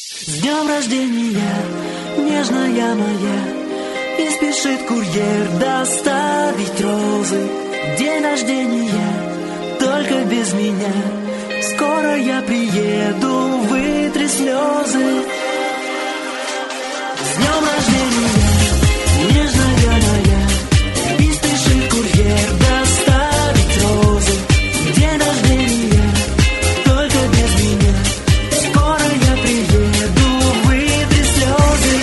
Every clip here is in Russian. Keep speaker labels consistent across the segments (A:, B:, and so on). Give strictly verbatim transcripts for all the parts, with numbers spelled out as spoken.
A: С днем рождения, нежная моя, и спешит курьер доставить розы. День рождения, только без меня. Скоро я приеду, вытри слезы. С днем рождения, нежная моя, и спешит курьер доставить розы. День рождения, только без меня. Скоро я приеду, вытри слезы.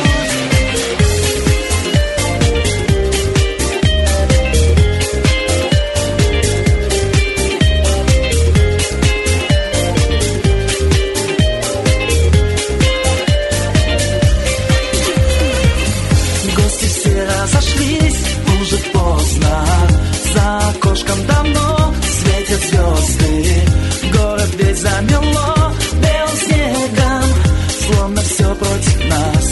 A: Гости все разошлись, уже поздно. За окошком давно светят звезды. Город весь замело белым снегом, словно все против нас.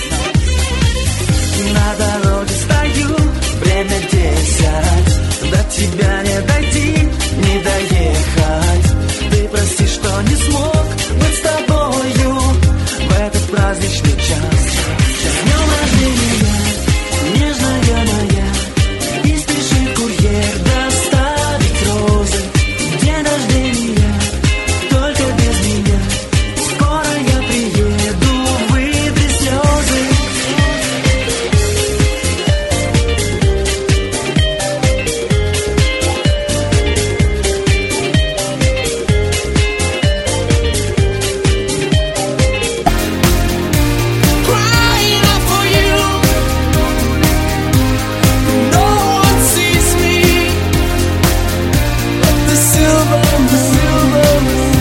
A: На дороге стою, время десять. До тебя не дойти, не доехать. Ты прости, что не смог быть с тобою в этот праздничный час. С днем рождения, нежная моя, и спешит курьер доставить розы. День рождения, только без меня. Скоро я приеду, вытри слезы.
B: Crying out for you. No one sees me but the silver moon.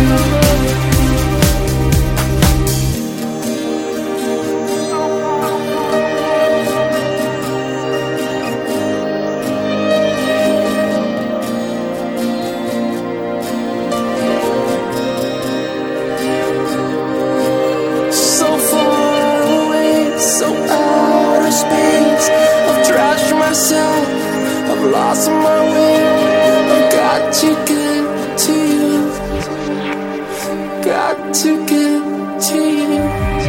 B: So far away, so out of space. I've trashed myself, I've lost my way. I've got to get to you, got to get to you.